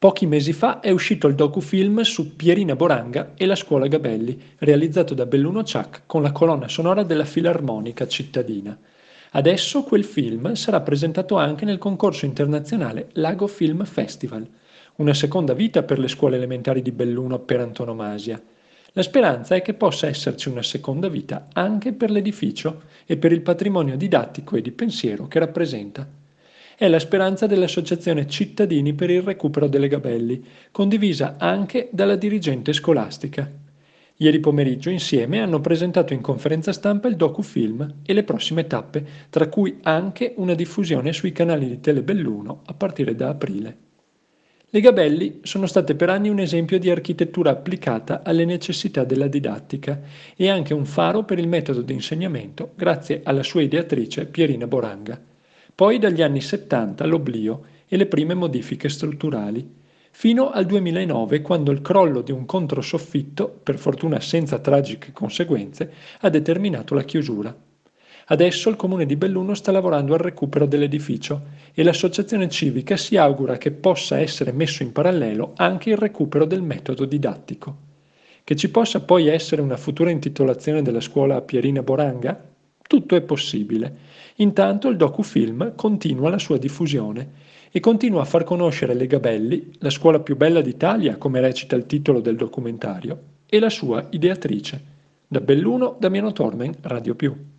Pochi mesi fa è uscito il docufilm su Pierina Boranga e la scuola Gabelli, realizzato da Belluno Ciak con la colonna sonora della Filarmonica cittadina. Adesso quel film sarà presentato anche nel concorso internazionale Lago Film Festival, una seconda vita per le scuole elementari di Belluno per antonomasia. La speranza è che possa esserci una seconda vita anche per l'edificio e per il patrimonio didattico e di pensiero che rappresenta. È la speranza dell'Associazione Cittadini per il recupero delle Gabelli, condivisa anche dalla dirigente scolastica. Ieri pomeriggio insieme hanno presentato in conferenza stampa il docufilm e le prossime tappe, tra cui anche una diffusione sui canali di Telebelluno a partire da aprile. Le Gabelli sono state per anni un esempio di architettura applicata alle necessità della didattica e anche un faro per il metodo di insegnamento grazie alla sua ideatrice Pierina Boranga. Poi dagli anni 70 l'oblio e le prime modifiche strutturali, fino al 2009 quando il crollo di un controsoffitto, per fortuna senza tragiche conseguenze, ha determinato la chiusura. Adesso il comune di Belluno sta lavorando al recupero dell'edificio e l'associazione civica si augura che possa essere messo in parallelo anche il recupero del metodo didattico. Che ci possa poi essere una futura intitolazione della scuola a Pierina Boranga? Tutto è possibile. Intanto il docufilm continua la sua diffusione e continua a far conoscere le Gabelli, la scuola più bella d'Italia, come recita il titolo del documentario, e la sua ideatrice. Da Belluno, Damiano Tormen, Radio Più.